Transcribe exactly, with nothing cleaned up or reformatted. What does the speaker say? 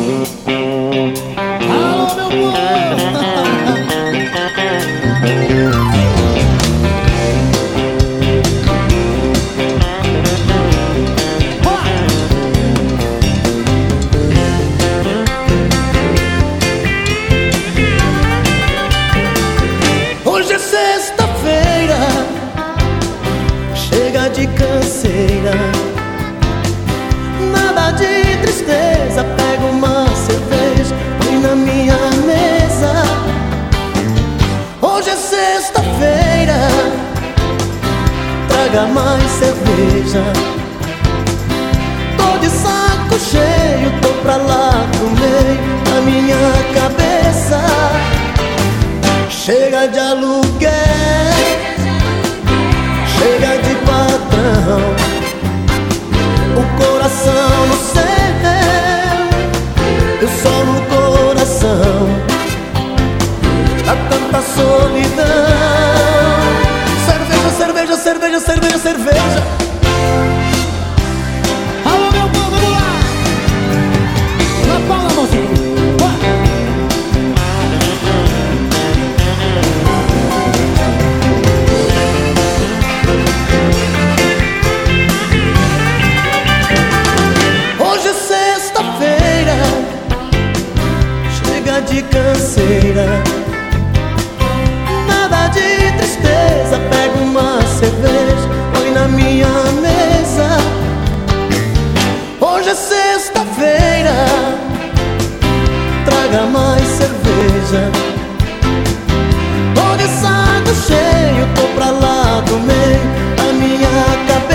Alô, meu povo! Hoje é sexta-feira, chega de canseira, nada de tristeza. Pega uma cerveja, põe na minha mesa. Hoje é sexta-feira, traga mais cerveja. Tô de saco cheio, tô pra lá do meio da minha cabeça. Chega de aluguel, chega de patrão, o coração no céu, eu só no coração. Tá tanta solidão. Cerveja, cerveja, cerveja, cerveja, cerveja. Alô, meu povo, vamos lá! Na palma, mocinho! Hoje é sexta-feira, chega de canseira, nada de tristeza. Pega uma cerveja, põe na minha mesa. Hoje é sexta-feira, traga mais cerveja. Tô de saco cheio, tô pra lá do meio da minha cabeça.